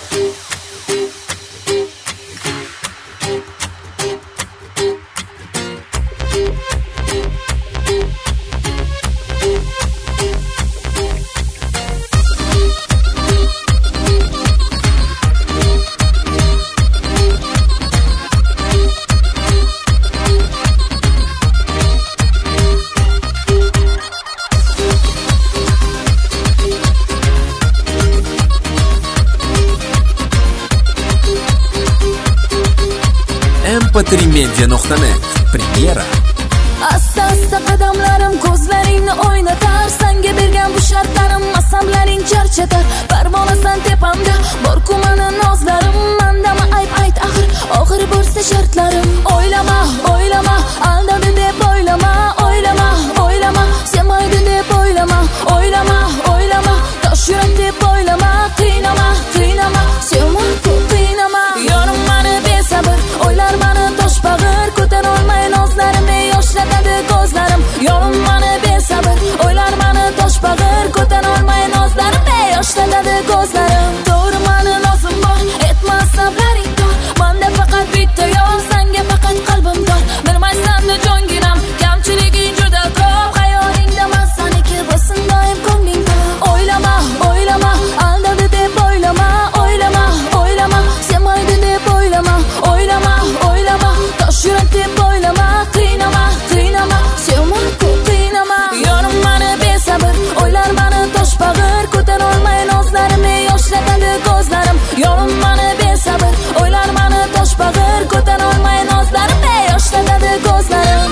mp3media.net Premyera. Asta-asta qadamlarim ko'zlaringni o'ynatar, senga bergan bu shartlarim asablaring charchatar. Parvonasan tepamda, bor-ku mani nozlarim, mandami ayb ayt axir, og'ir bo'lsa shartlarim. O'ylama, o'ylama, aldadi deb o'ylama, o'ylama, o'ylama, sevmaydi deb o'ylama, o'ylama, o'ylama, tosh yurak deb o'ylama, qiynama, qiynama, sevmaydi qiynama. Yorim mani besabr, o'ylar mani tosh bag'ir, ko'tara olmay nozlarimni yoshlatadi ko'zlarim. Yorim mani besabr, o'ylar mani tosh bag'ir, ko'tara olmay nozlarimni yoshlatadi ko'zlarim. To'g'ri mani nozim bor, etma sablaring tor, menda faqat bitta yo'l, senga faqat qalbim tor. Bilmaysan-da jonginam, kamchiliging juda ko'p, xayolingda man saniki bo'lsin doim ko'nglingda. O'ylama, o'ylama, aldadi deb o'ylama, o'ylama, o'ylama, sevmaydi deb o'ylama, o'ylama, o'ylama, tosh yurak deb o'ylama, qiynama, qiynama, sevmaydi qiynama. Yorim mani besabr, o'ylar mani tosh bag'ir, ko'tara olmay nozlarimni yoshlatadi ko'zlarim. Yorim mani besabr, o'ylar mani tosh bag'ir, ko'tara olmay nozlarimni yoshlatadi ko'zlarim.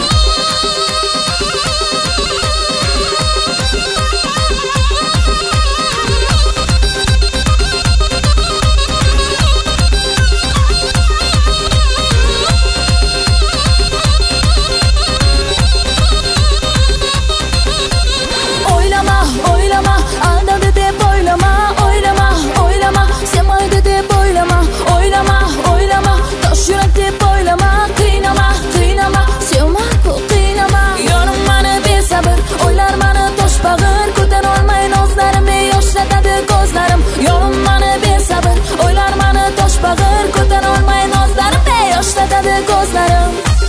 O'ylama, o'ylama, aldadi deb o'ylama, o'ylama, o'ylama, sevmaydi deb o'ylama, o'ylama, o'ylama, tosh yurak deb o'ylama, qiynama, qiynama, sevmaydi qiynama. Yorim mani besabr, o'ylar mani tosh bag'ir, ko'tara olmay nozlarimni yoshlatadi ko'zlarim. Yorim mani besabr, o'ylar mani tosh bag'ir, ko'tara olmay nozlarimni yoshlatadi ko'zlarim.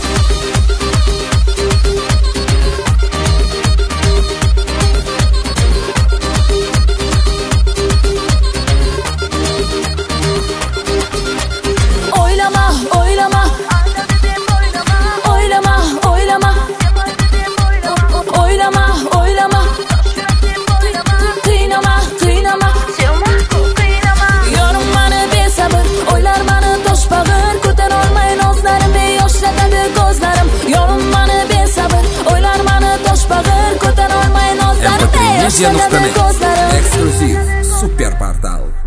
O'ylama, o'ylama, o'ylama, o'ylama, o'ylama, o'ylama, qiynama, qiynama, yorim mani besabr, o'ylar mani tosh bag'ir, ko'tara olmay nozlarimni yoshlatadi ko'zlarim. Yorim mani besabr, o'ylar mani tosh bag'ir, ko'tara olmay nozlarimni yoshlatadi ko'zlarim. Eksklyuziv super portal.